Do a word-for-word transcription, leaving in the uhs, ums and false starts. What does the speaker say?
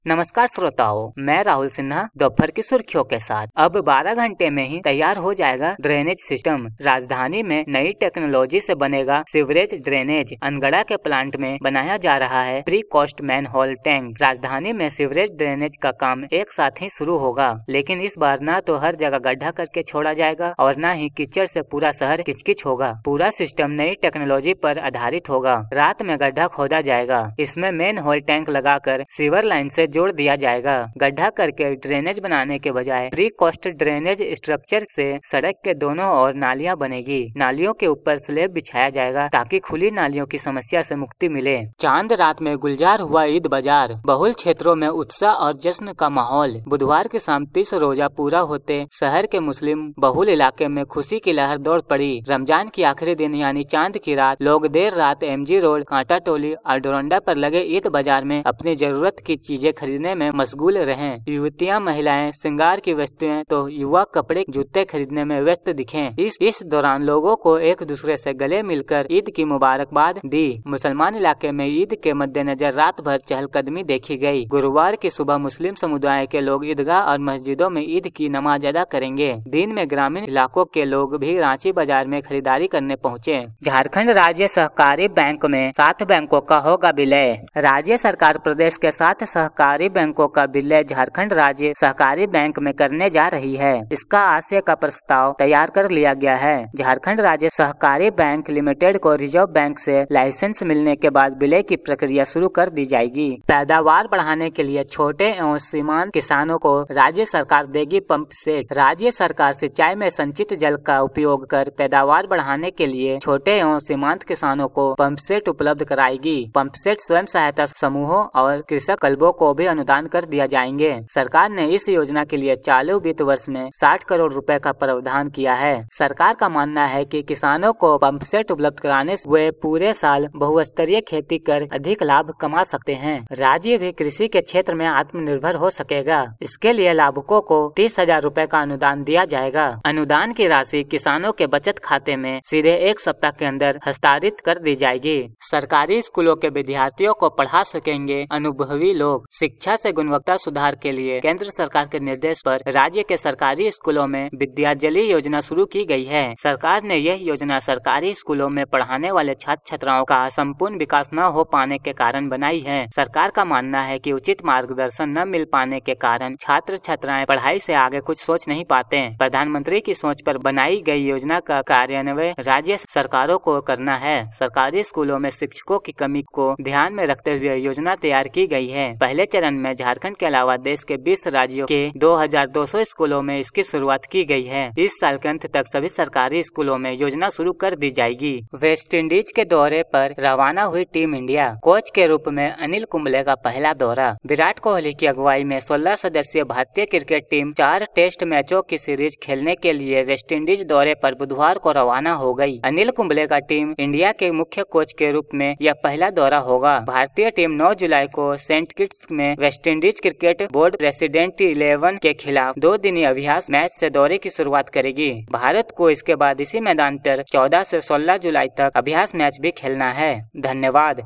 नमस्कार श्रोताओं, मैं राहुल सिन्हा दोपहर की सुर्खियों के साथ। अब बारह घंटे में ही तैयार हो जाएगा ड्रेनेज सिस्टम। राजधानी में नई टेक्नोलॉजी से बनेगा सीवरेज ड्रेनेज। अनगढ़ा के प्लांट में बनाया जा रहा है प्री कॉस्ट मैनहोल टैंक। राजधानी में सीवरेज ड्रेनेज का काम एक साथ ही शुरू होगा, लेकिन इस बार न तो हर जगह गड्ढा करके छोड़ा जाएगा और न ही कीचड़ से पूरा शहर किचकिच होगा। पूरा सिस्टम नई टेक्नोलॉजी पर आधारित होगा। रात में गड्ढा खोदा जाएगा, इसमें मेन होल टैंक लगाकर सीवर लाइन से जोड़ दिया जाएगा। गड्ढा करके ड्रेनेज बनाने के बजाय प्री कॉस्ट ड्रेनेज स्ट्रक्चर से सड़क के दोनों ओर नालियां बनेगी। नालियों के ऊपर स्लेब बिछाया जाएगा ताकि खुली नालियों की समस्या से मुक्ति मिले। चांद रात में गुलजार हुआ ईद बाजार। बहुल क्षेत्रों में उत्साह और जश्न का माहौल। बुधवार की शाम तीस रोजा पूरा होते शहर के मुस्लिम बहुल इलाके में खुशी की लहर दौड़ पड़ी। रमजान की आखिरी दिन यानी चांद की रात लोग देर रात एमजी रोड, कांटा टोली और डोरंडा पर लगे ईद बाजार में अपनी जरूरत की चीजें खरीदने में मशगूल रहे। युवतियां, महिलाएं श्रृंगार की वस्तुएं तो युवा कपड़े जूते खरीदने में व्यस्त दिखे। इस इस दौरान लोगों को एक दूसरे से गले मिलकर ईद की मुबारकबाद दी। मुसलमान इलाके में ईद के मद्देनजर रात भर चहलकदमी देखी गई। गुरुवार की सुबह मुस्लिम समुदाय के लोग ईदगाह और मस्जिदों में ईद की नमाज अदा करेंगे। दिन में ग्रामीण इलाकों के लोग भी रांची बाजार में खरीदारी करने पहुँचे। झारखंड राज्य सहकारी बैंक में सात बैंकों का होगा विलय। राज्य सरकार प्रदेश के सात सहकारी बैंकों का विलय झारखंड राज्य सहकारी बैंक में करने जा रही है। इसका आशय का प्रस्ताव तैयार कर लिया गया है। झारखंड राज्य सहकारी बैंक लिमिटेड को रिजर्व बैंक से लाइसेंस मिलने के बाद विलय की प्रक्रिया शुरू कर दी जाएगी। पैदावार बढ़ाने के लिए छोटे एवं सीमांत किसानों को राज्य सरकार देगी पंप सेट। राज्य सरकार सिंचाई में संचित जल का उपयोग कर पैदावार बढ़ाने के लिए छोटे एवं सीमांत किसानों को पंप सेट उपलब्ध कराएगी। पंप सेट स्वयं सहायता समूहों और कृषक क्लबों को भी अनुदान कर दिया जाएंगे। सरकार ने इस योजना के लिए चालू वित्त वर्ष में साठ करोड़ रुपए का प्रावधान किया है। सरकार का मानना है कि किसानों को पंप सेट उपलब्ध कराने से वे पूरे साल बहुस्तरीय खेती कर अधिक लाभ कमा सकते हैं। राज्य भी कृषि के क्षेत्र में आत्मनिर्भर हो सकेगा। इसके लिए लाभुकों को तीस हजार रूपए का अनुदान दिया जाएगा। अनुदान की राशि किसानों के बचत खाते में सीधे एक सप्ताह के अंदर हस्तांतरित कर दी जाएगी। सरकारी स्कूलों के विद्यार्थियों को पढ़ा सकेंगे अनुभवी लोग। शिक्षा से गुणवत्ता सुधार के लिए केंद्र सरकार के निर्देश पर राज्य के सरकारी स्कूलों में विद्यांजलि योजना शुरू की गई है। सरकार ने यह योजना सरकारी स्कूलों में पढ़ाने वाले छात्र छात्राओं का संपूर्ण विकास न हो पाने के कारण बनाई है। सरकार का मानना है कि उचित मार्गदर्शन न मिल पाने के कारण छात्र छात्राएं पढ़ाई से आगे कुछ सोच नहीं पाते। प्रधानमंत्री की सोच पर बनाई गई योजना का कार्यान्वयन राज्य सरकारों को करना है। सरकारी स्कूलों में शिक्षकों की कमी को ध्यान में रखते हुए योजना तैयार की गई है। पहले चरण में झारखंड के अलावा देश के बीस राज्यों के दो हज़ार दो सौ स्कूलों में इसकी शुरुआत की गई है। इस साल के अंत तक सभी सरकारी स्कूलों में योजना शुरू कर दी जाएगी। वेस्ट इंडीज के दौरे पर रवाना हुई टीम इंडिया। कोच के रूप में अनिल कुंबले का पहला दौरा। विराट कोहली की अगुवाई में सोलह सदस्यीय भारतीय क्रिकेट टीम चार टेस्ट मैचों की सीरीज खेलने के लिए वेस्ट इंडीज दौरे पर बुधवार को रवाना हो गई। अनिल कुंबले का टीम इंडिया के मुख्य कोच के रूप में यह पहला दौरा होगा। भारतीय टीम नौ जुलाई को सेंट किट्स में West Indies cricket board president eleven के खिलाफ दो दिनी अभ्यास मैच से दौरे की शुरुआत करेगी। भारत को इसके बाद इसी मैदान पर चौदह से सोलह जुलाई तक अभ्यास मैच भी खेलना है। धन्यवाद।